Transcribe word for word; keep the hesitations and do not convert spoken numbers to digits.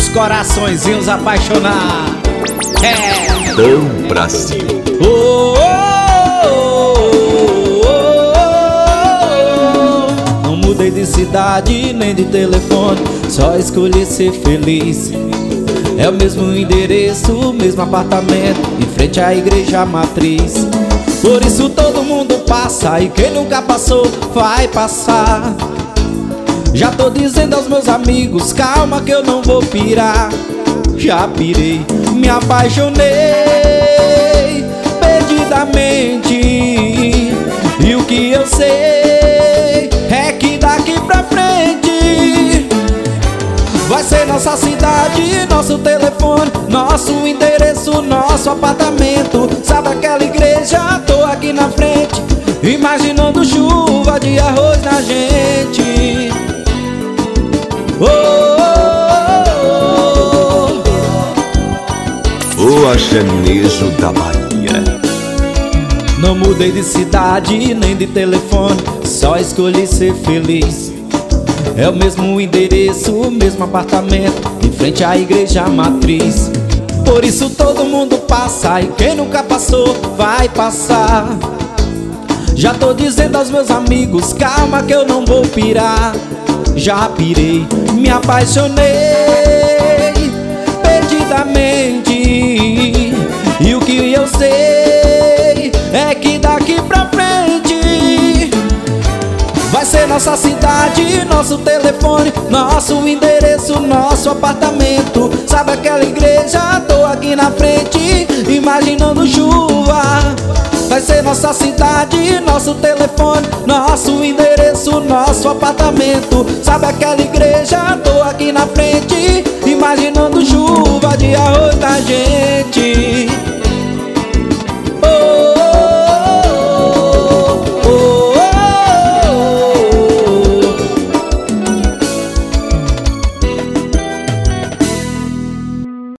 coraçõezinhos apaixonados. É Dão Brasil. Oh, oh, oh, oh, oh. Não mudei de cidade nem de telefone, só escolhi ser feliz. É o mesmo endereço, o mesmo apartamento, em frente à igreja matriz. Por isso todo mundo passa, e quem nunca passou vai passar. Já tô dizendo aos meus amigos, calma que eu não vou pirar. Já pirei, me apaixonei perdidamente. E o que eu sei é que daqui pra frente vai ser nossa cidade, nosso telefone, nosso endereço, nosso apartamento. Sabe aquela igreja? Tô aqui na frente, imaginando chuva de arroz na gente. Oh, oh, oh, O Achanejo da Bahia. Não mudei de cidade nem de telefone, só escolhi ser feliz. É o mesmo endereço, o mesmo apartamento, em frente à igreja matriz. Por isso todo mundo passa, e quem nunca passou vai passar. Já tô dizendo aos meus amigos, calma que eu não vou pirar. Já pirei, me apaixonei perdidamente. E o que eu sei é que daqui pra frente vai ser nossa cidade, nosso telefone, nosso endereço, nosso apartamento. Sabe aquela igreja? Tô aqui na frente, imaginando chuva. Vai ser nossa cidade, nosso telefone, nosso endereço, nosso apartamento. Sabe aquela igreja? Tô aqui na frente,